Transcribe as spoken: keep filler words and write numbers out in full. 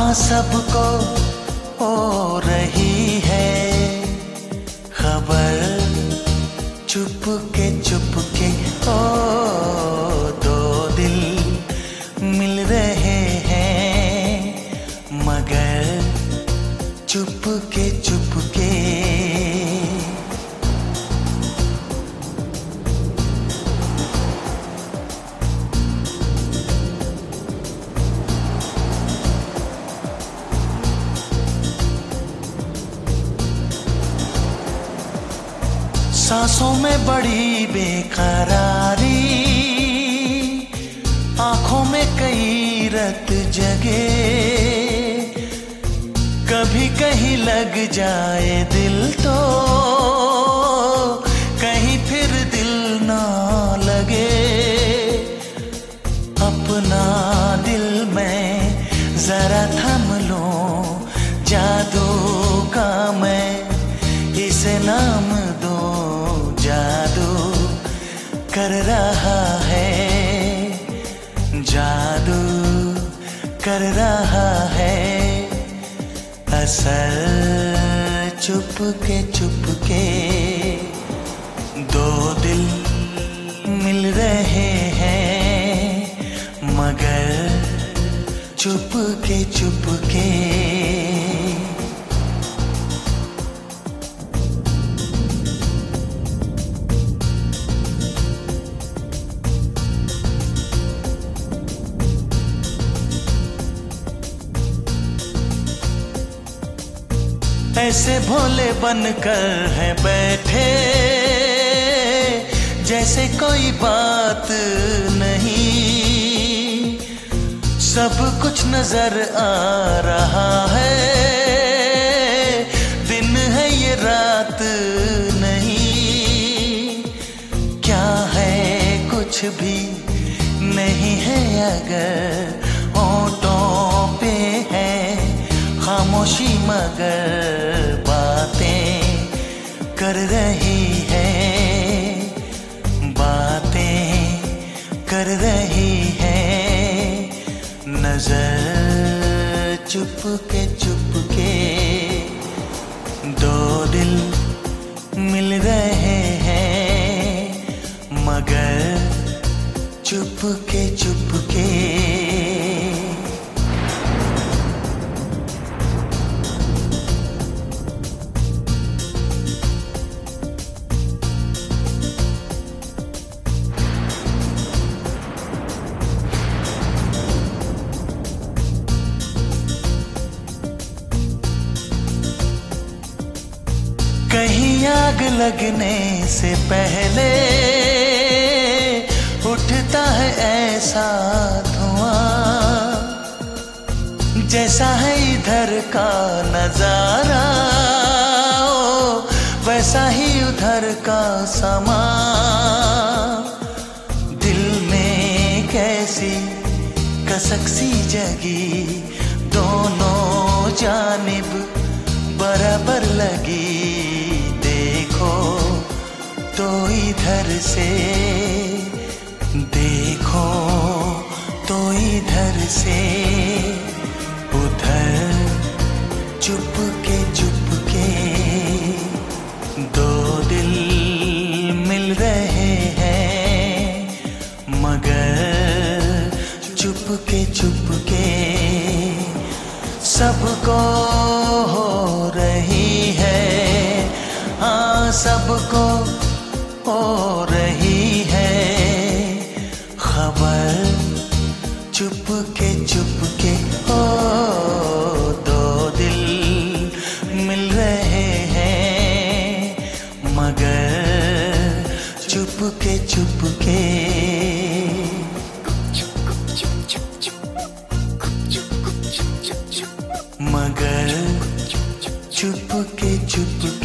सबको हो रही है खबर, चुप के चुप के ओ दो दिल मिल रहे हैं, मगर चुप के चुप के। सांसों में बड़ी बेकरारी, आंखों में कई रत जगे, कभी कहीं लग जाए दिल तो कहीं फिर दिल ना लगे। अपना दिल मैं जरा थम लूं, जादू का मैं इसे नाम दूं, जादू कर रहा है, जादू कर रहा है, असर चुप के चुप के। दो दिल मिल रहे हैं, मगर चुप के चुप के। ऐसे भोले बनकर हैं बैठे, जैसे कोई बात नहीं, सब कुछ नजर आ रहा है, दिन है ये रात नहीं। क्या है कुछ भी नहीं है अगर होठों पे है खामोशी, मगर बातें कर रही है, बातें कर रही है, नजर चुप के चुप के। दो दिल मिल रहे हैं, मगर चुप के चुप के। कहीं आग लगने से पहले उठता है ऐसा धुआं, जैसा है इधर का नजारा ओ, वैसा ही उधर का समा। दिल में कैसी कसक सी जगी, दोनों जानिब बराबर लगी। देखो तो इधर से, देखो तो इधर से, उधर चुप के चुप के। दो दिल मिल रहे हैं, मगर चुप के चुप के। सबको हो रही है, हाँ सबको हो रही है खबर, चुप के चुप के। ओ दो दिल मिल रहे हैं, मगर चुप के चुप के। मगर चुप के चुप